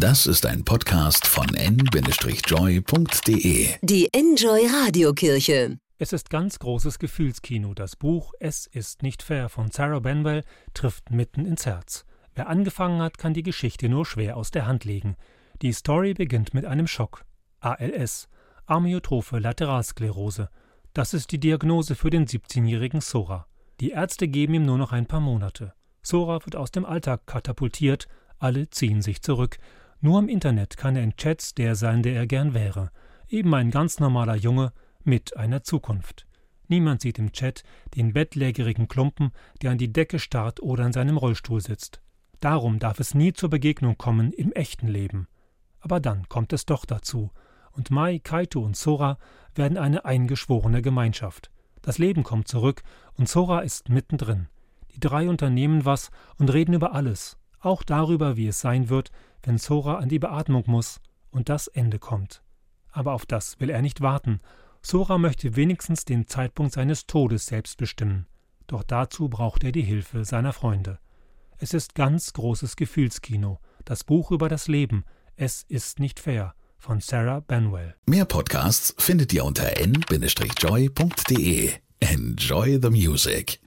Das ist ein Podcast von n-joy.de. Die Enjoy Radiokirche. Es ist ganz großes Gefühlskino. Das Buch »Es ist nicht fair« von Sarah Benwell trifft mitten ins Herz. Wer angefangen hat, kann die Geschichte nur schwer aus der Hand legen. Die Story beginnt mit einem Schock. ALS, Amyotrophe Lateralsklerose. Das ist die Diagnose für den 17-jährigen Sora. Die Ärzte geben ihm nur noch ein paar Monate. Sora wird aus dem Alltag katapultiert, alle ziehen sich zurück. Nur im Internet kann er in Chats der sein, der er gern wäre. Eben ein ganz normaler Junge mit einer Zukunft. Niemand sieht im Chat den bettlägerigen Klumpen, der an die Decke starrt oder in seinem Rollstuhl sitzt. Darum darf es nie zur Begegnung kommen im echten Leben. Aber dann kommt es doch dazu. Und Mai, Kaito und Sora werden eine eingeschworene Gemeinschaft. Das Leben kommt zurück und Sora ist mittendrin. Die drei unternehmen was und reden über alles. Auch darüber, wie es sein wird, wenn Sora an die Beatmung muss und das Ende kommt. Aber auf das will er nicht warten. Sora möchte wenigstens den Zeitpunkt seines Todes selbst bestimmen. Doch dazu braucht er die Hilfe seiner Freunde. Es ist ganz großes Gefühlskino. Das Buch über das Leben. Es ist nicht fair. Von Sarah Benwell. Mehr Podcasts findet ihr unter n-joy.de. Enjoy the music.